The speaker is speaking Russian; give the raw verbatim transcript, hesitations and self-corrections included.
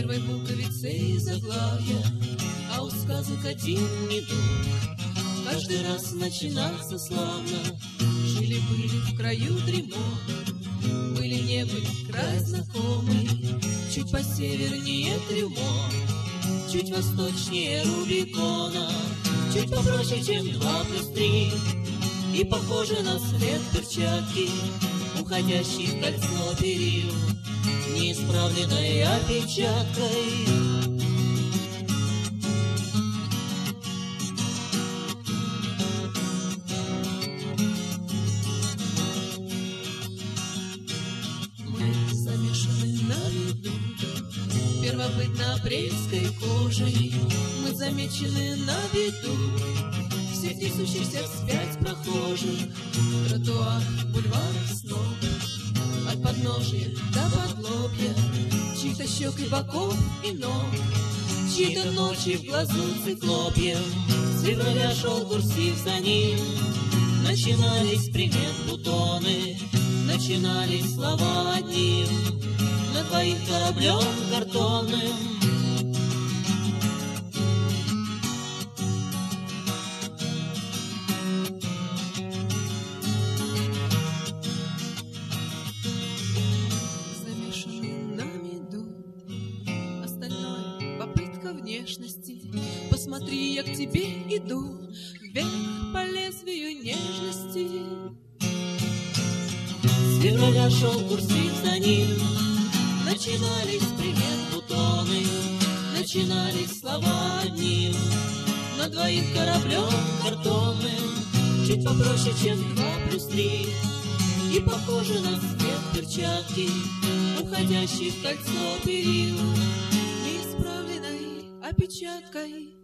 первой буковицей заглавия, а у сказок один недуг. Каждый раз начинаться славно. Жили-были в краю дремот, были не были край знакомый, чуть посевернее Трюмо, чуть восточнее Рубикона, чуть попроще, чем два плюс три, и похоже на след перчатки, уходящий в кольцо перил, неисправленной опечаткой. Мы замешаны на виду первобытно-апрельской кожей, мы замечены на виду всех несущихся вспять прохожих, тротуар, бульвар снов, от подножия до подлобья, чьих-то щек и боков и ног, чьи-то ночи в глазу циклопьем. С февраля шел курсив за ним, начинались примет бутоны, начинались слова одним, на двоих кораблем картонным. Внешности. Посмотри, я к тебе иду, вверх по лезвию нежности. С февраля шел курсив за ним, начинались примет бутоны, начинались слова одним, на двоих кораблем картонным, чуть попроще, чем два плюс три, и похоже на свет перчатки, уходящий в кольцо перил, опечаткой.